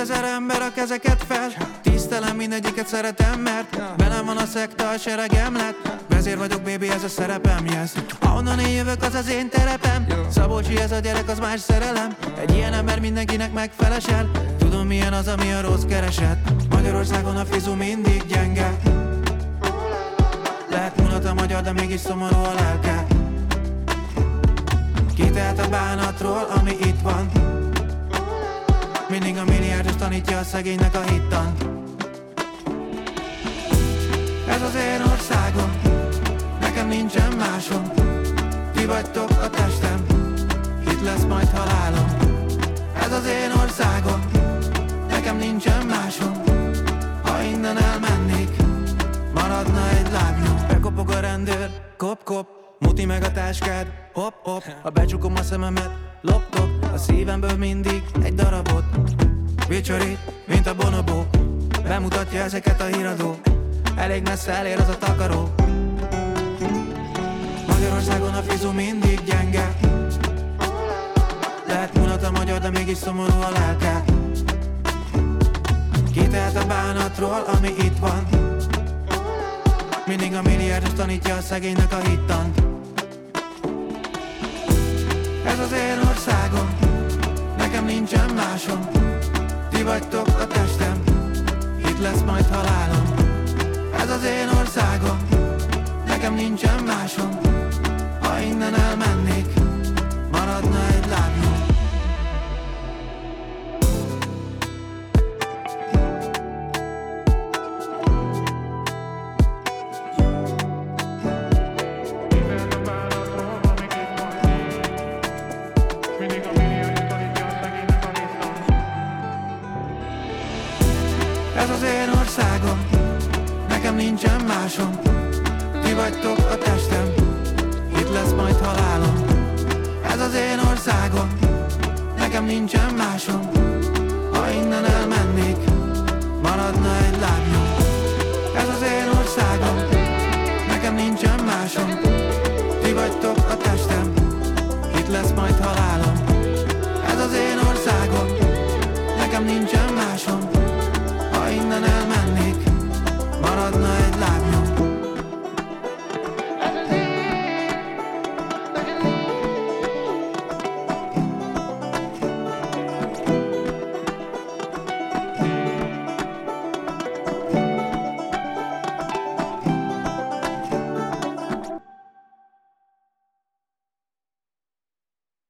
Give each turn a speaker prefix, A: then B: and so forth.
A: 10 000 ember a kezeket fel, tisztelem mindegyiket, szeretem, mert velem van a szekta, a seregem lett. Vezér vagyok, baby, ez a szerepem, yes. Ahonnan én jövök, az az én terepem. Szabolcsi, ez a gyerek, az más szerelem. Egy ilyen ember mindenkinek megfelesel. Tudom, milyen az, ami a rossz kereset. Magyarországon a fizu mindig gyenge. Lehet mulat a magyar, de mégis szomorú a lelke. Kitelt a bánatról, ami itt van. Mindig a milliárdos tanítja a szegénynek a hittant. Ez az én országom, nekem nincsen másom. Ti vagytok a testem, itt lesz majd halálom. Ez az én országom, nekem nincsen másom. Ha innen elmennék, maradna egy lábnyom. Bekopog a rendőr, kop-kop, muti meg a táskád, hop-hop. Ha becsukom a szememet, lop-top, a szívemből mindig egy darabot. Vicsorít, mint a bonobó, bemutatja ezeket a híradó. Elég messze elér az a takaró. Magyarországon a fizu mindig gyenge. Lehet mulat a magyar, de mégis szomorú a lelke. Kitelt a bánatról, ami itt van. Mindig a milliárdos tanítja a szegénynek a hittant. Ez az én országom, nekem nincsen másom. Ti vagytok a testem, itt lesz majd halálom. Ez az én országom, nekem nincsen másom. Ha innen elmennék, maradna egy lábnyom. Ez az én országom, nekem nincsen másom. Ti vagytok a testem, itt lesz majd halálom. Ez az én országom, nekem nincsen másom. Ha innen elmennék, maradna egy lábnyom. Ez az én országom, nekem nincsen másom. Ti vagytok a testem, itt lesz majd halálom.